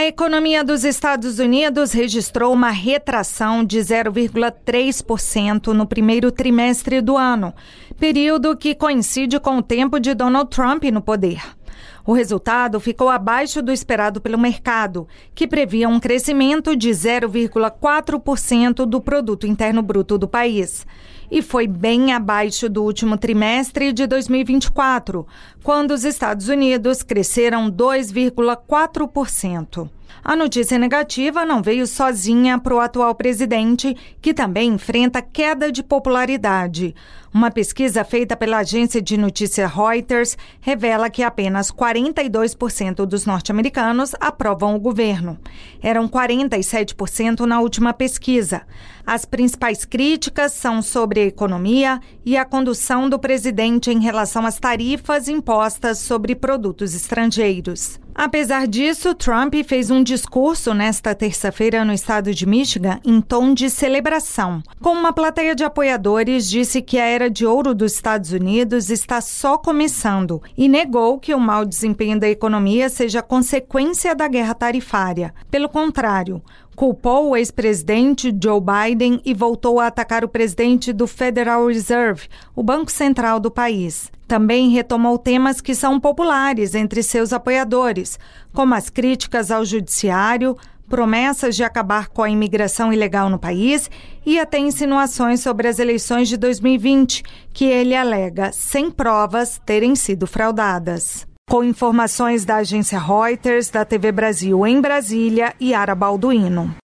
economia dos Estados Unidos registrou uma retração de 0,3% no primeiro trimestre do ano, período que coincide com o tempo de Donald Trump no poder. O resultado ficou abaixo do esperado pelo mercado, que previa um crescimento de 0,4% do produto interno bruto do país. E foi bem abaixo do último trimestre de 2024, quando os Estados Unidos cresceram 2,4%. A notícia negativa não veio sozinha para o atual presidente, que também enfrenta queda de popularidade. Uma pesquisa feita pela agência de notícia Reuters revela que apenas 42% dos norte-americanos aprovam o governo. Eram 47% na última pesquisa. As principais críticas são sobre a economia e a condução do presidente em relação às tarifas impostas sobre produtos estrangeiros. Apesar disso, Trump fez um discurso nesta terça-feira no estado de Michigan em tom de celebração. Com uma plateia de apoiadores, disse que a era de ouro dos Estados Unidos está só começando e negou que o mau desempenho da economia seja consequência da guerra tarifária. Pelo contrário, culpou o ex-presidente Joe Biden e voltou a atacar o presidente do Federal Reserve, o banco central do país. Também retomou temas que são populares entre seus apoiadores, como as críticas ao judiciário, promessas de acabar com a imigração ilegal no país e até insinuações sobre as eleições de 2020, que ele alega, sem provas, terem sido fraudadas. Com informações da agência Reuters, da TV Brasil em Brasília, Yara Balduino.